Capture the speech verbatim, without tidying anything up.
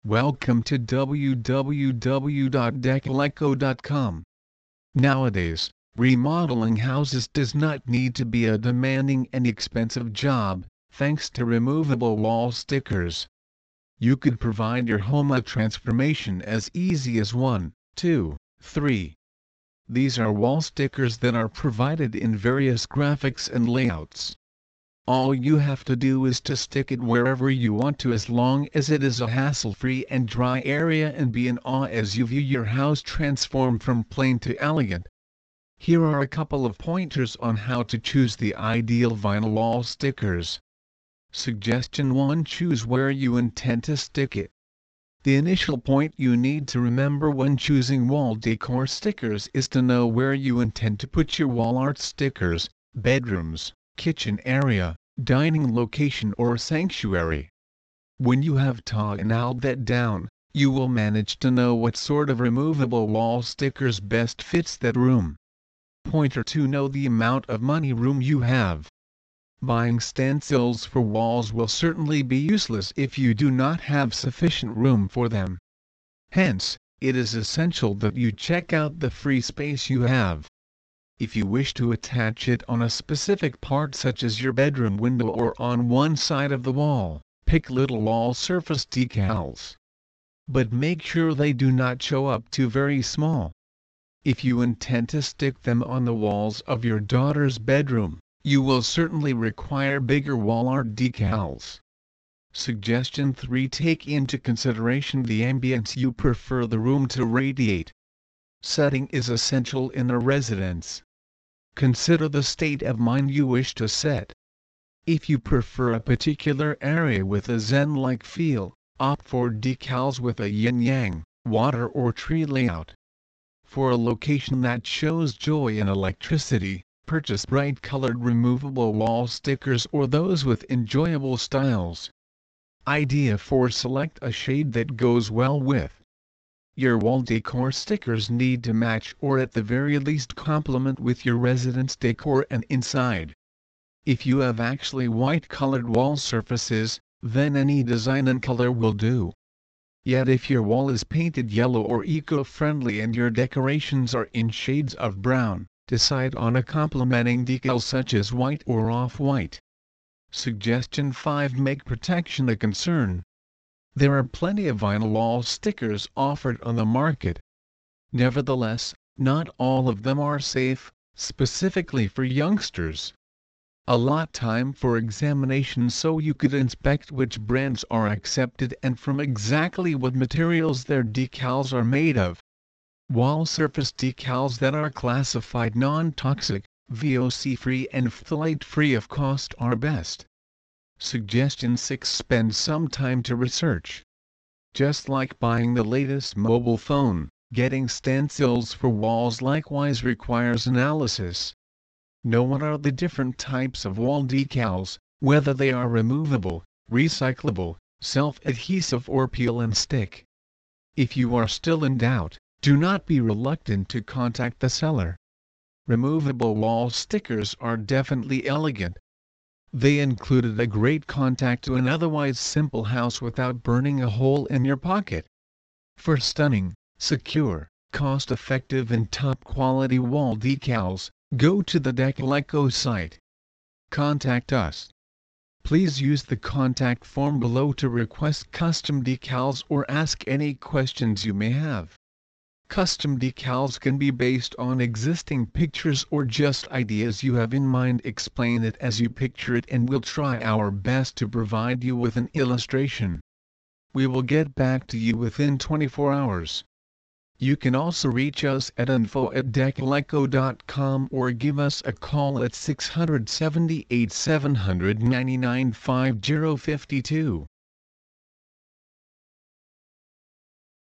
Welcome to w w w dot decaleco dot com. Nowadays, remodeling houses does not need to be a demanding and expensive job, thanks to removable wall stickers. You could provide your home a transformation as easy as one, two, three. These are wall stickers that are provided in various graphics and layouts. All you have to do is to stick it wherever you want to, as long as it is a hassle-free and dry area, and be in awe as you view your house transform from plain to elegant. Here are a couple of pointers on how to choose the ideal vinyl wall stickers. Suggestion one. Choose where you intend to stick it. The initial point you need to remember when choosing wall decor stickers is to know where you intend to put your wall art stickers: bedrooms, kitchen area, dining location, or sanctuary. When you have nailed that down, you will manage to know what sort of removable wall stickers best fits that room. Pointer two. Know the amount of money room you have. Buying stencils for walls will certainly be useless if you do not have sufficient room for them. Hence, it is essential that you check out the free space you have. If you wish to attach it on a specific part, such as your bedroom window or on one side of the wall, pick little wall surface decals. But make sure they do not show up too very small. If you intend to stick them on the walls of your daughter's bedroom, you will certainly require bigger wall art decals. Suggestion three. Take into consideration the ambience you prefer the room to radiate. Setting is essential in a residence. Consider the state of mind you wish to set. If you prefer a particular area with a zen-like feel, opt for decals with a yin-yang, water or tree layout. For a location that shows joy and electricity, purchase bright-colored removable wall stickers or those with enjoyable styles. Idea four. Select a shade that goes well with. Your wall decor stickers need to match, or at the very least complement, with your residence decor and inside. If you have actually white-colored wall surfaces, then any design and color will do. Yet if your wall is painted yellow or eco-friendly and your decorations are in shades of brown, decide on a complementing decal such as white or off-white. Suggestion five. Make protection a concern. There are plenty of vinyl wall stickers offered on the market. Nevertheless, not all of them are safe, specifically for youngsters. Allot time for examination so you could inspect which brands are accepted and from exactly what materials their decals are made of. Wall surface decals that are classified non-toxic, V O C-free and phthalate-free of cost are best. Suggestion six. Spend some time to research. Just like buying the latest mobile phone, getting stencils for walls likewise requires analysis. Know what are the different types of wall decals, whether they are removable, recyclable, self-adhesive or peel and stick. If you are still in doubt, do not be reluctant to contact the seller. Removable wall stickers are definitely elegant. They included a great contact to an otherwise simple house without burning a hole in your pocket. For stunning, secure, cost-effective and top-quality wall decals, go to the Decaleco site. Contact us. Please use the contact form below to request custom decals or ask any questions you may have. Custom decals can be based on existing pictures or just ideas you have in mind. Explain it as you picture it and we'll try our best to provide you with an illustration. We will get back to you within twenty-four hours. You can also reach us at info at decaleco dot com or give us a call at six seven eight, seven nine nine, five zero five two.